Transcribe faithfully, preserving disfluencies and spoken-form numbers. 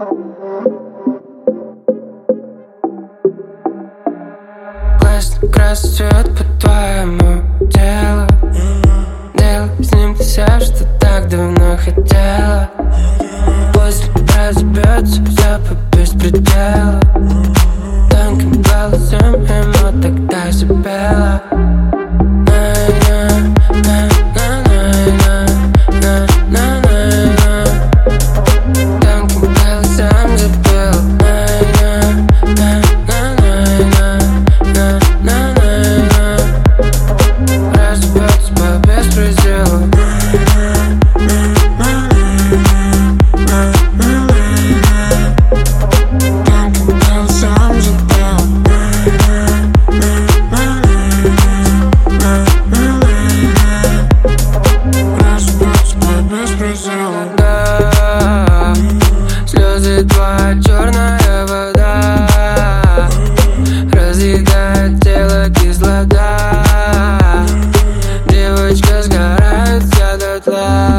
Красный, красный цвет по твоему телу. Делай с ним ты все, что так давно хотела. После разобьется все по беспределу. Тонким голосом ему тогда запела. Слезы твоя черная вода разъедает тело кислота. Девочка сгорает вся дотла.